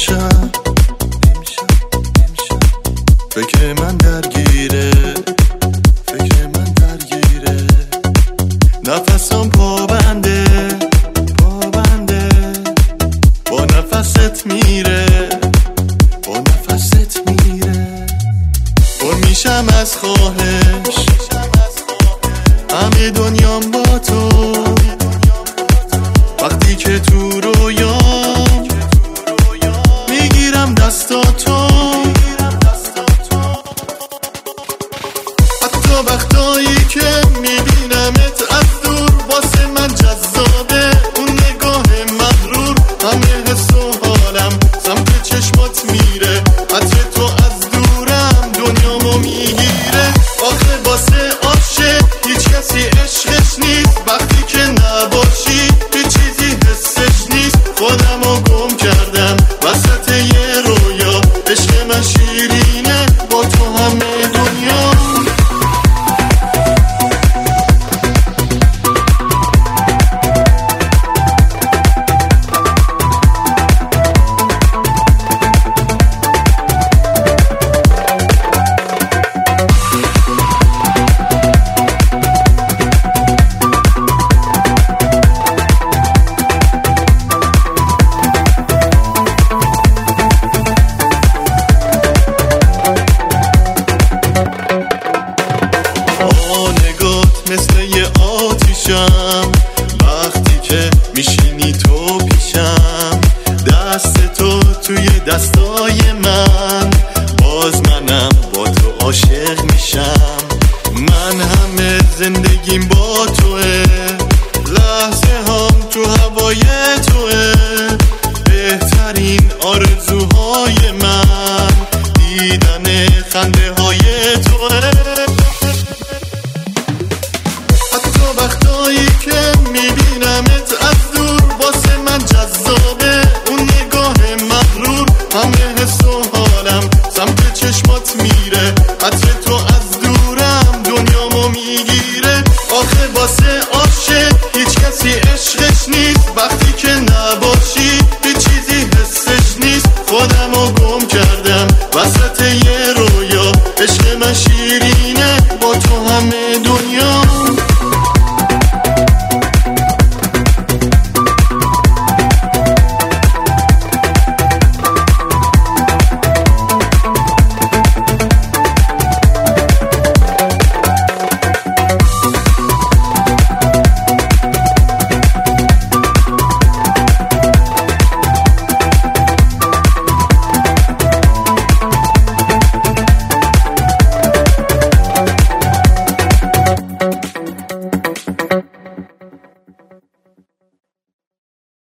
امشب فکر من درگیره، فکر من درگیره، نفسم پابنده پابنده، با نفست میره با نفست میره، پر میشم از خواهش همه دنیام با تو، وقتی که تو رویام میگیرم دستاتو، حتی وقتایی که میبینمت از دور واسه من جذابه، اون نگاه مغرور همه حس و حالم سمت چشمات میره، حتی تو از دورم دنیامو میگیره، آخه واسه عاشق هیچ کسی عشقش نیست، وقتی که نباشی هیچ چیزی حسش نیست، خودم